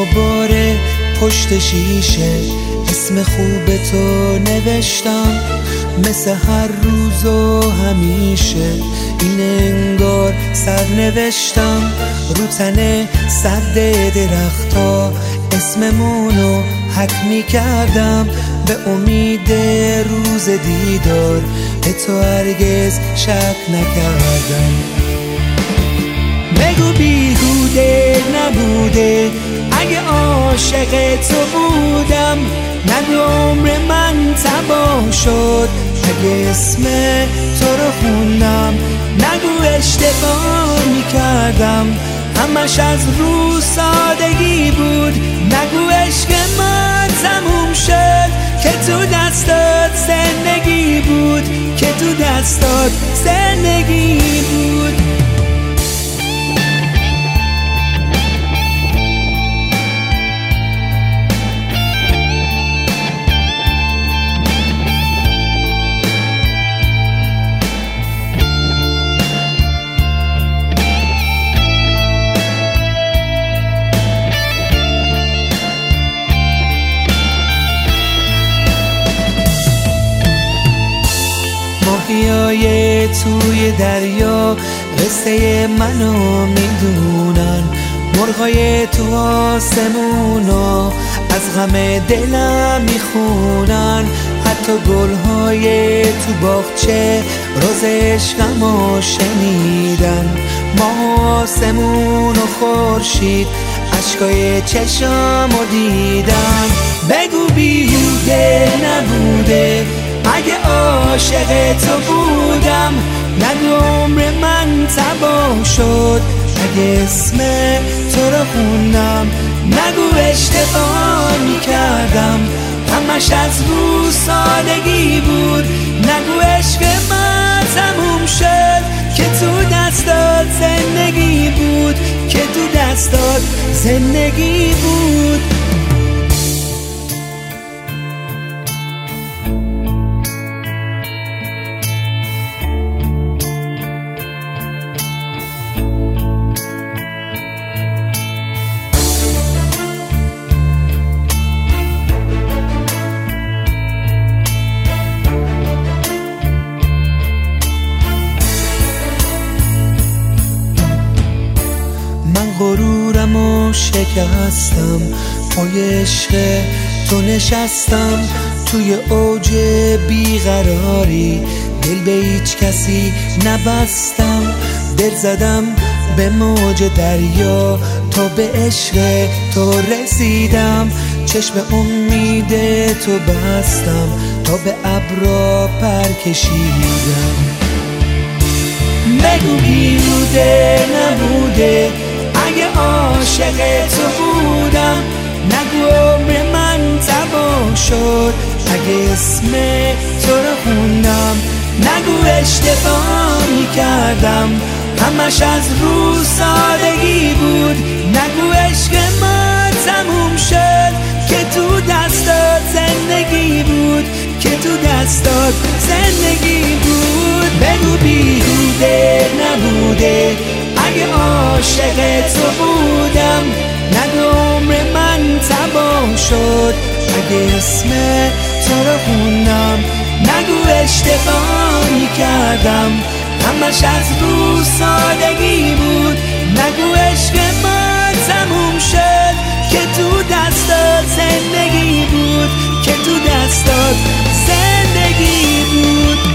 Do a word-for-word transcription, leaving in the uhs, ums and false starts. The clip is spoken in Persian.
دوباره پشت شیشه اسم خوب تو نوشتم، مثل هر روز و همیشه این انگار سر نوشتم. رو تن سرد درختا اسممونو حک می کردم، به امید روز دیدار به تو هرگز شک نکردم. بگو بیهوده نبوده اگه عاشق تو بودم، نگو عمر من تباه شد اگه اسم تو رو خوندم، نگو اشتباه میکردم همش از رو سادگی بود، نگو عشق ما تموم شد که تو دستات زندگی بود، که تو دستات زندگی بود. ماهیای توی دریا قصه منو میدونن، مرغای تو آسمونا از غم دلم میخونن، حتی گلهای تو باغچه راز عشقمو شنیدن. ماه آسمون و خورشید اشکای چشمو دیدن. بگو بیهوده نبوده اگه عاشق تو بودم، نگو عمر من تباه شد اگه اسم تو رو خوندم، نگو اشتباه میکردم همش از رو سادگی بود، نگو عشق من تموم شد که تو دستات زندگی بود، که تو دستات زندگی بود. غرورم و شکستم پای عشق تو نشستم، توی اوج بیقراری دل به هیچ کسی نبستم، دل زدم به موج دریا تا به عشق تو رسیدم، چشم امید تو بستم تا به ابرا پر کشیدم. بگو بیهوده نبوده اگه عاشق تو بودم، نگو عمر من تباه شد اگه اسم تو رو خوندم، نگو اشتباه میکردم همش از رو سادگی بود، نگو عشق ما تموم شد که تو دستات زندگی بود، که تو دستات زندگی بود. بگو بیهوده نبوده اگه عاشق تو بودم، نگو عمر من تباه شد اگه اسم تو رو خوندم، نگو اشتباه میکردم همش از رو سادگی بود، نگو عشق ما تموم شد که تو دستات زندگی بود، که تو دستات زندگی بود.